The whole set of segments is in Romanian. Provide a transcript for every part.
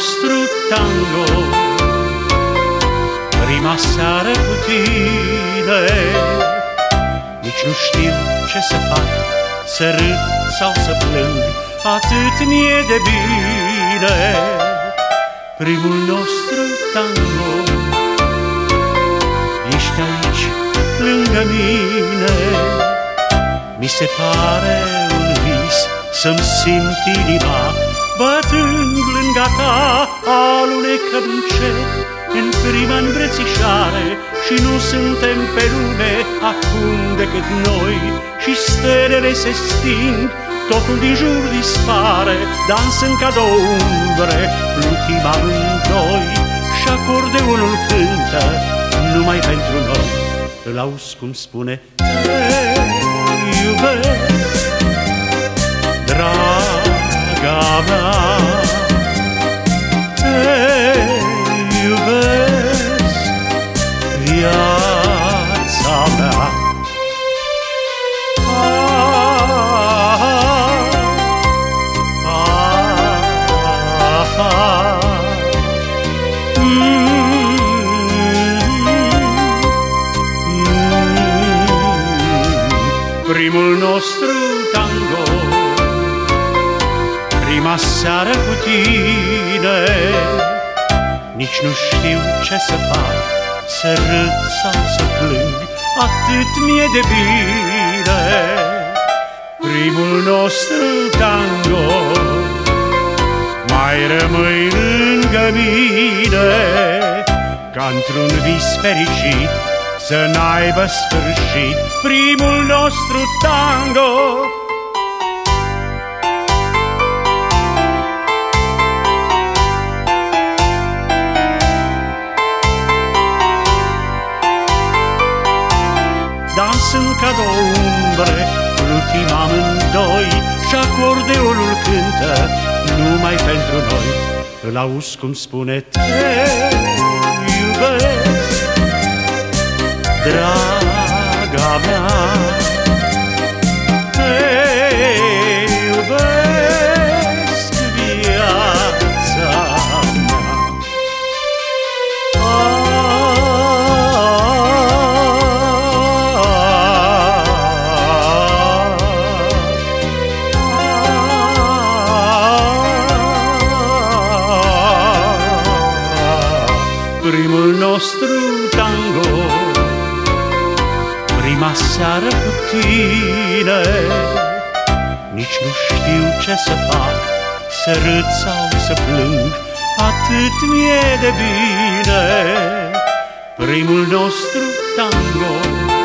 nostru tango, prima seară cu tine. Nici nu știu ce să fac, să râd sau să plâng, atât mi-e de bine. Primul nostru tango, ești aici lângă mine. Mi se pare un vis să-mi simt inima bătând lângă ta. Alunecăm încet în prima îmbrățișare și nu suntem pe lume acum decât noi. Și stelele se sting, totul din jur dispare, dansând ca două umbre, plutim amândoi. Și acordeonul cântă numai pentru noi. Îl auzi cum spune: te iubesc, draga mea, te iubesc, viața mea. Primul nostru tango, prima seară cu tine. Nici nu știu ce să fac, să râd sau să plâng, atât mi-e de bine. Primul nostru tango, mai rămâi lângă mine, ca într-un vis fericit să n-aibă sfârșit. Primul nostru tango. Dansând ca două umbre, plutim amândoi, și acordeonul cântă numai pentru noi. Îl auzi cum spune: te iubesc, draga mea, te iubesc, viața mea. Primul nostru tango, prima seară cu tine. Nici nu știu ce să fac, să râd sau să plâng, atât mi-e de bine. Primul nostru tango,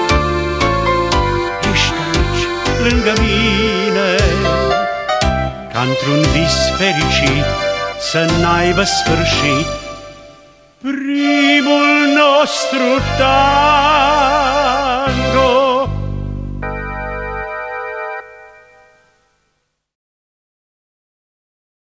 ești aici lângă mine, ca într-un vis fericit să n-aibă sfârșit. Primul nostru tango.